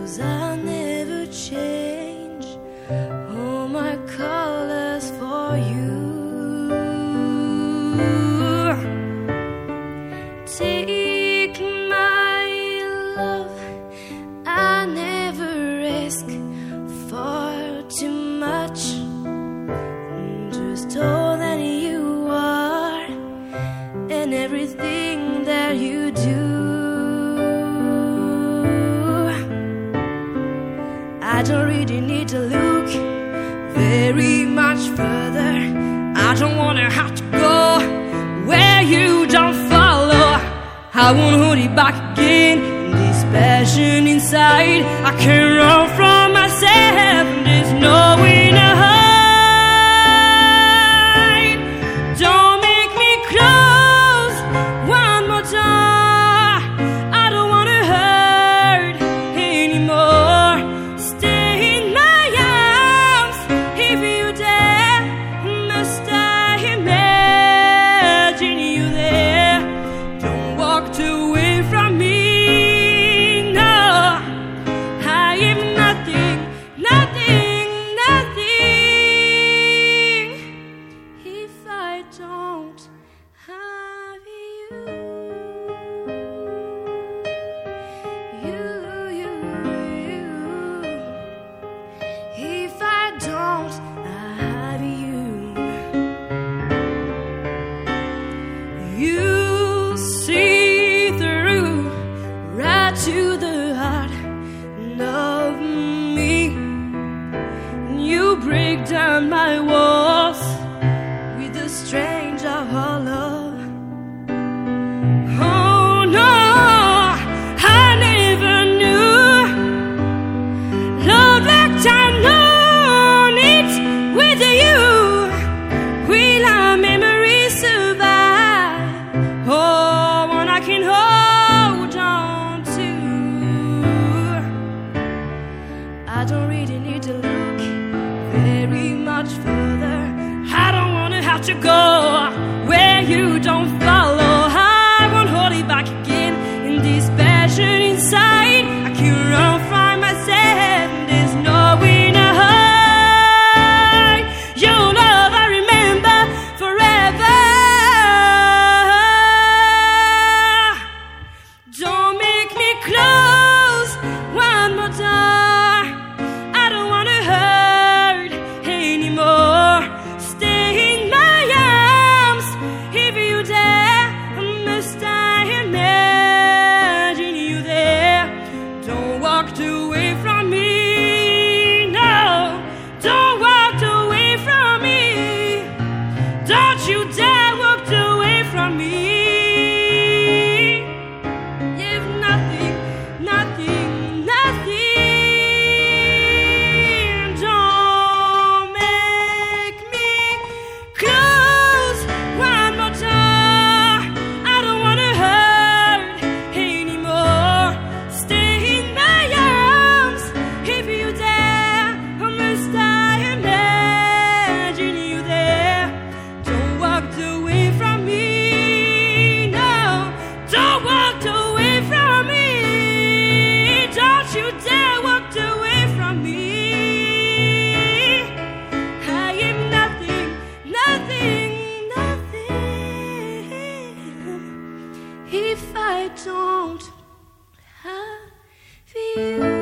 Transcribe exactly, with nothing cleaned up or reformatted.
'cause I'll never change all my colors for you. Take my love, I never ask for too much, just all that you are and everything that you do. I don't really need to look very much further. I don't wanna have to go where you don't follow. I won't hold it back again. This passion inside, I can't run from myself. There's no way to hide. Don't make me close one more time. I don't wanna hurt anymore. Stay in my arms if you dare. Must I imagine you there? Don't walk away from me. No, I am nothing, nothing, nothing if I don't have you. You, you, you. If I don't have you, you see through right to the heart of me. You break down my walls with the strength of our love. Oh no, I never knew love like I known it with you. Will our memories survive? Oh, one I can hold on to. I don't really need to look very much further. I don't wanna have to go where you don't follow. I won't hold it back again. In this passion inside, I can't run from myself. There's no way to hide. Your love I remember forever. Don't make me close one more time. I don't wanna hurt anymore. Stay in my arms if you dare. Must I imagine you there? Don't walk away from me. No, don't walk away from me. Don't you dare walk away from me. You've nothing, nothing, nothing. Don't make me close one more time. I don't wanna hurt anymore. Stay in my arms if you dare. Must I imagine you there? Don't walk away from me. No, don't walk away from me. Don't you dare walk away from me. I am nothing, nothing, nothing if I don't have you.